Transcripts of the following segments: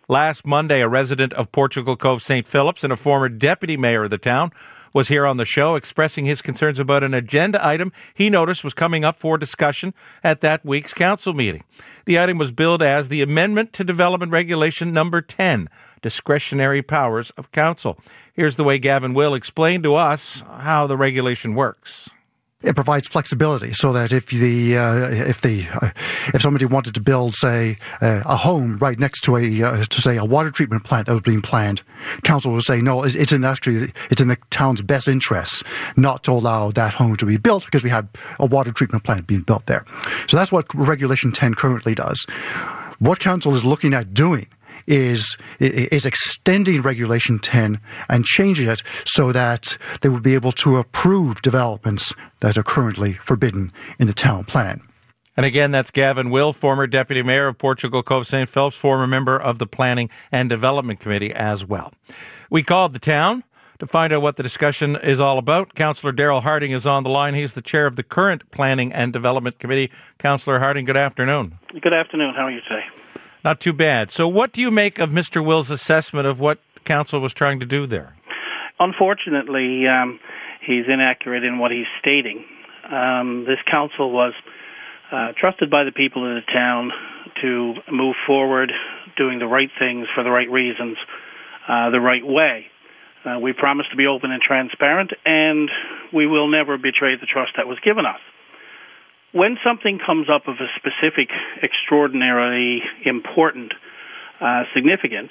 Last Monday, a resident of Portugal Cove St. Phillips and a former deputy mayor of the town was here on the show expressing his concerns about an agenda item he noticed was coming up for discussion at that week's council meeting. The item was billed as the Amendment to Development Regulation Number 10, Discretionary Powers of Council. Here's the way Gavin Will explained to us how the regulation works. It provides flexibility so that if somebody wanted to build, say, a home right next to a water treatment plant that was being planned, council will say no. It's in the town's best interests not to allow that home to be built because we have a water treatment plant being built there. So that's what Regulation 10 currently does. What council is looking at doing is extending Regulation 10 and changing it so that they would be able to approve developments that are currently forbidden in the town plan. And again, that's Gavin Will, former Deputy Mayor of Portugal Cove St. Phillips, former member of the Planning and Development Committee as well. We called the town to find out what the discussion is all about. Councillor Daryl Harding is on the line. He's the chair of the current Planning and Development Committee. Councillor Harding, good afternoon. Good afternoon. How are you today? Not too bad. So what do you make of Mr. Will's assessment of what council was trying to do there? Unfortunately, he's inaccurate in what he's stating. This council was trusted by the people of the town to move forward, doing the right things for the right reasons, the right way. We promised to be open and transparent, and we will never betray the trust that was given us. When something comes up of a specific, extraordinarily important significance,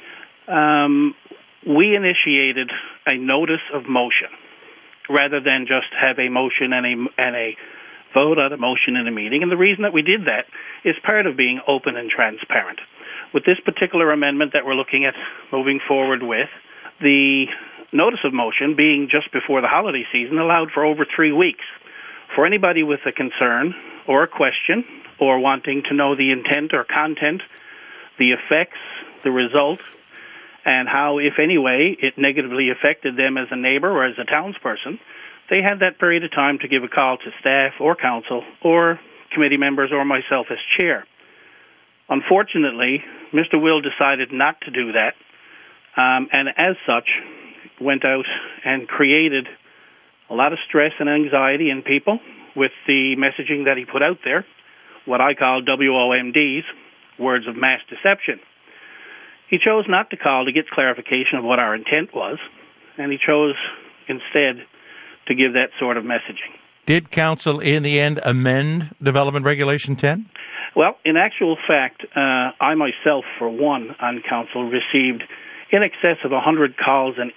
we initiated a notice of motion rather than just have a motion and a vote on a motion in a meeting. And the reason that we did that is part of being open and transparent. With this particular amendment that we're looking at moving forward with, the notice of motion being just before the holiday season allowed for over 3 weeks. For anybody with a concern or a question or wanting to know the intent or content, the effects, the result, and how, if any way, it negatively affected them as a neighbor or as a townsperson, they had that period of time to give a call to staff or council or committee members or myself as chair. Unfortunately, Mr. Will decided not to do that, and as such, went out and created a lot of stress and anxiety in people with the messaging that he put out there, what I call WOMDs, words of mass deception. He chose not to call to get clarification of what our intent was, and he chose instead to give that sort of messaging. Did council in the end amend Development Regulation 10? Well, in actual fact, I myself, for one, on council, received in excess of 100 calls and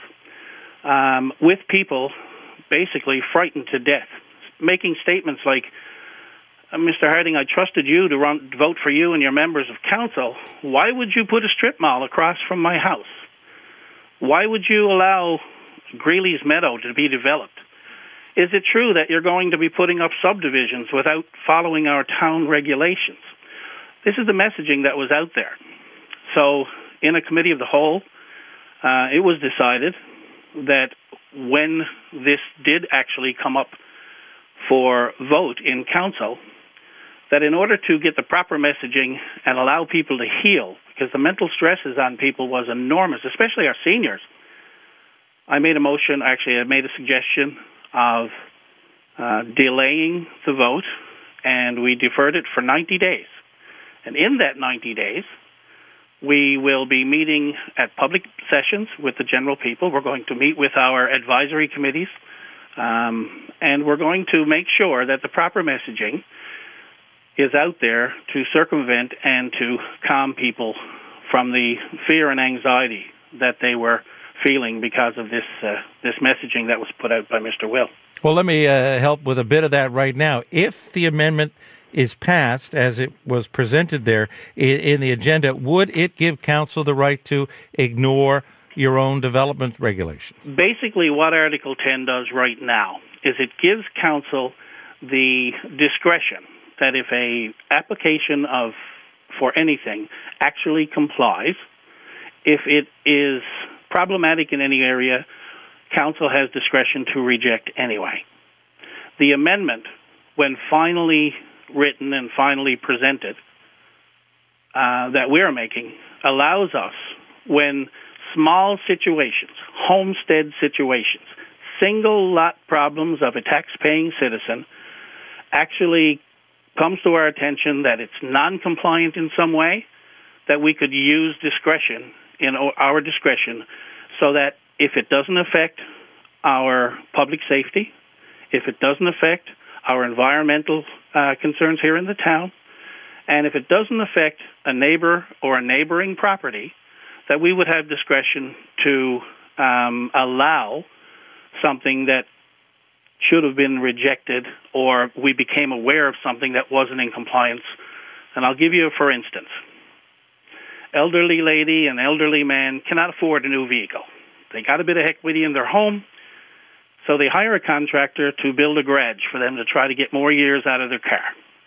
emails with people basically frightened to death, making statements like, Mr. Harding, I trusted you to vote for you and your members of council. Why would you put a strip mall across from my house? Why would you allow Greeley's Meadow to be developed? Is it true that you're going to be putting up subdivisions without following our town regulations? This is the messaging that was out there. So in a committee of the whole, it was decided that when this did actually come up for vote in council, that in order to get the proper messaging and allow people to heal, because the mental stresses on people was enormous, especially our seniors, I made a suggestion of delaying the vote, and we deferred it for 90 days. And in that 90 days, we will be meeting at public sessions with the general people. We're going to meet with our advisory committees, and we're going to make sure that the proper messaging is out there to circumvent and to calm people from the fear and anxiety that they were feeling because of this messaging that was put out by Mr. Will. Well, let me help with a bit of that right now. If the amendment is passed as it was presented there in the agenda, would it give council the right to ignore your own development regulations? Basically, what Article 10 does right now is it gives council the discretion that if a application for anything actually complies, if it is problematic in any area, council has discretion to reject anyway. The amendment, when finally written and finally presented, that we're making, allows us, when small situations, homestead situations, single lot problems of a tax-paying citizen actually comes to our attention that it's non-compliant in some way, that we could use discretion, our discretion, so that if it doesn't affect our public safety, if it doesn't affect our environmental concerns here in the town, and if it doesn't affect a neighbor or a neighboring property, that we would have discretion to allow something that should have been rejected, or we became aware of something that wasn't in compliance. And I'll give you, for instance, elderly lady and elderly man cannot afford a new vehicle. They got a bit of equity in their home, so they hire a contractor to build a garage for them to try to get more years out of their car.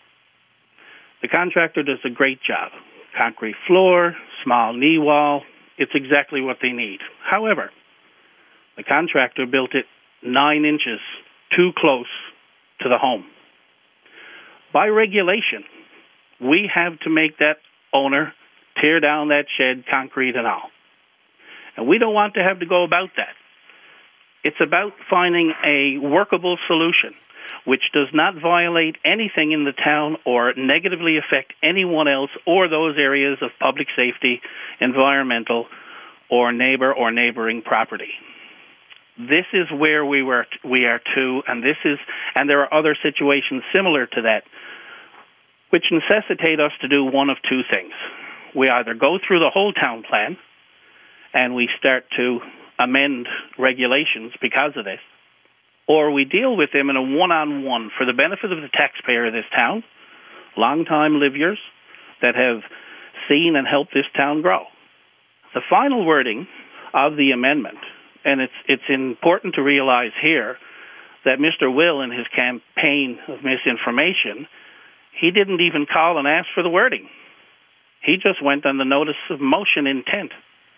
The contractor does a great job. Concrete floor, small knee wall, it's exactly what they need. However, the contractor built it 9 inches too close to the home. By regulation, we have to make that owner tear down that shed, concrete and all. And we don't want to have to go about that. It's about finding a workable solution which does not violate anything in the town or negatively affect anyone else or those areas of public safety, environmental, or neighbor or neighboring property. This is where we are too, and there are other situations similar to that, which necessitate us to do one of two things. We either go through the whole town plan, and we start to amend regulations because of this, or we deal with them in a one-on-one for the benefit of the taxpayer of this town, long-time livers that have seen and helped this town grow. The final wording of the amendment, and it's important to realize here that Mr. Will, in his campaign of misinformation, he didn't even call and ask for the wording. He just went on the notice of motion intent.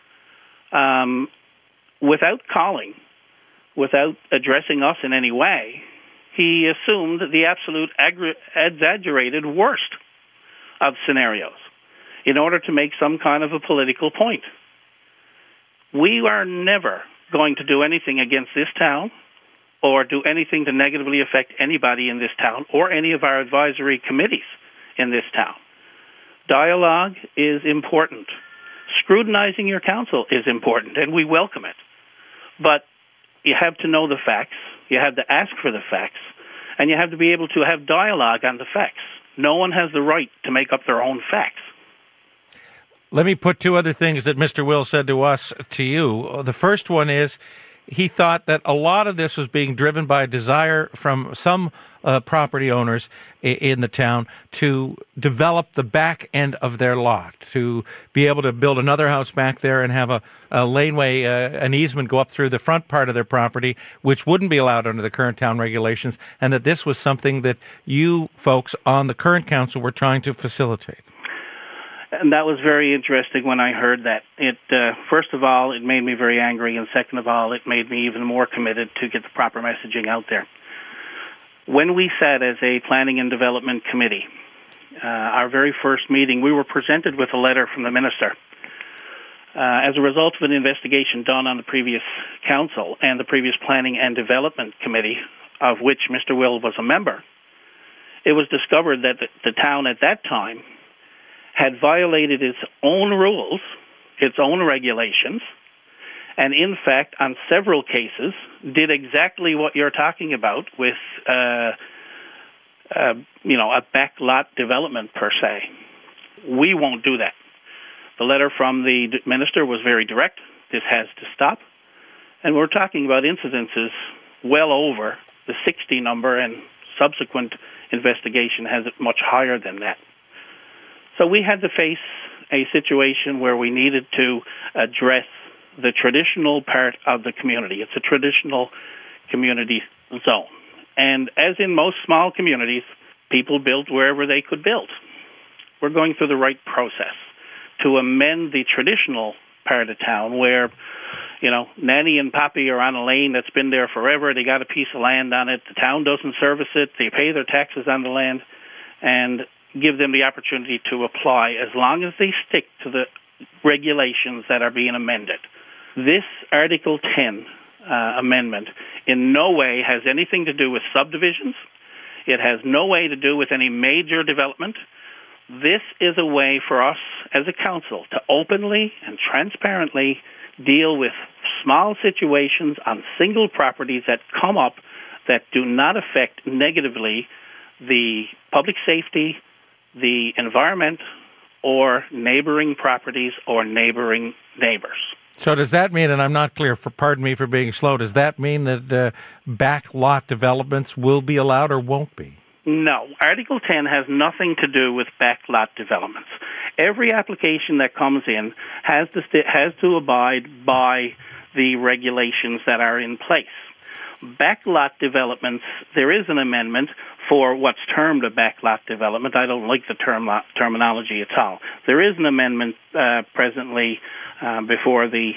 Without calling, without addressing us in any way, he assumed the absolute exaggerated worst of scenarios in order to make some kind of a political point. We are never going to do anything against this town or do anything to negatively affect anybody in this town or any of our advisory committees in this town. Dialogue is important. Scrutinizing your counsel is important, and we welcome it. But you have to know the facts, you have to ask for the facts, and you have to be able to have dialogue on the facts. No one has the right to make up their own facts. Let me put two other things that Mr. Will said to us to you. The first one is he thought that a lot of this was being driven by a desire from some property owners in the town to develop the back end of their lot, to be able to build another house back there and have a laneway, an easement go up through the front part of their property, which wouldn't be allowed under the current town regulations, and that this was something that you folks on the current council were trying to facilitate. And that was very interesting when I heard that. First of all, it made me very angry, and second of all, it made me even more committed to get the proper messaging out there. When we sat as a planning and development committee, our very first meeting, we were presented with a letter from the minister. As a result of an investigation done on the previous council and the previous planning and development committee, of which Mr. Will was a member, it was discovered that the town at that time had violated its own rules, its own regulations, and in fact, on several cases, did exactly what you're talking about with, a backlot development per se. We won't do that. The letter from the minister was very direct. This has to stop. And we're talking about incidences well over the 60 number, and subsequent investigation has it much higher than that. So we had to face a situation where we needed to address the traditional part of the community. It's a traditional community zone. And as in most small communities, people built wherever they could build. We're going through the right process to amend the traditional part of town where, Nanny and Pappy are on a lane that's been there forever. They got a piece of land on it. The town doesn't service it. They pay their taxes on the land, and give them the opportunity to apply as long as they stick to the regulations that are being amended. This Article 10 amendment in no way has anything to do with subdivisions. It has no way to do with any major development. This is a way for us as a council to openly and transparently deal with small situations on single properties that come up that do not affect negatively the public safety, the environment, or neighboring properties or neighboring neighbors. So does that mean, and I'm not clear, pardon me for being slow, does that mean that back lot developments will be allowed or won't be? No. Article 10 has nothing to do with backlot developments. Every application that comes in has to abide by the regulations that are in place. Backlot developments, there is an amendment for what's termed a backlot development. I don't like the terminology at all. There is an amendment presently before the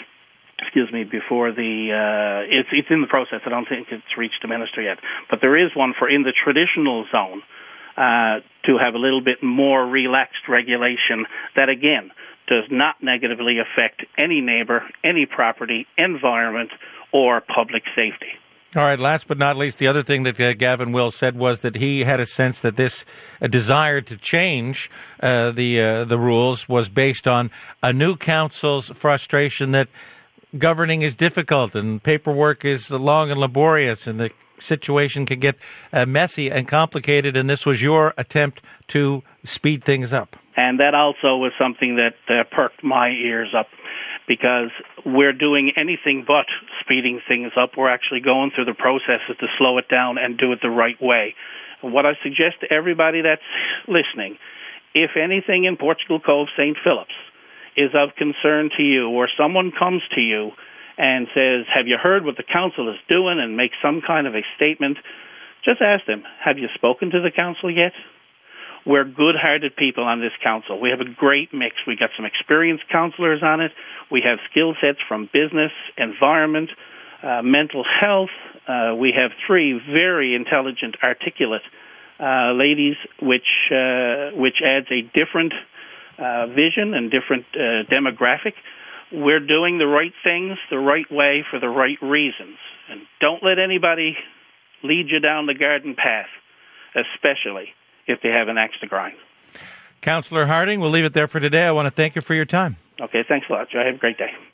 it's in the process. I don't think it's reached the minister yet. But there is one for in the traditional zone to have a little bit more relaxed regulation that, again, does not negatively affect any neighbor, any property, environment, or public safety. All right, last but not least, the other thing that Gavin Wills said was that he had a sense that this desire to change the rules was based on a new council's frustration that governing is difficult and paperwork is long and laborious and the situation can get messy and complicated, and this was your attempt to speed things up. And that also was something that perked my ears up, because we're doing anything but speeding things up. We're actually going through the processes to slow it down and do it the right way. What I suggest to everybody that's listening, if anything in Portugal Cove St. Phillips is of concern to you, or someone comes to you and says, have you heard what the council is doing, and make some kind of a statement, just ask them, have you spoken to the council yet? We're good-hearted people on this council. We have a great mix. We got some experienced councillors on it. We have skill sets from business, environment, mental health. We have 3 very intelligent, articulate ladies, which adds a different vision and different demographic. We're doing the right things the right way for the right reasons. And don't let anybody lead you down the garden path, especially if they have an axe to grind. Councillor Harding, we'll leave it there for today. I want to thank you for your time. Okay, thanks a lot, Joe. Have a great day.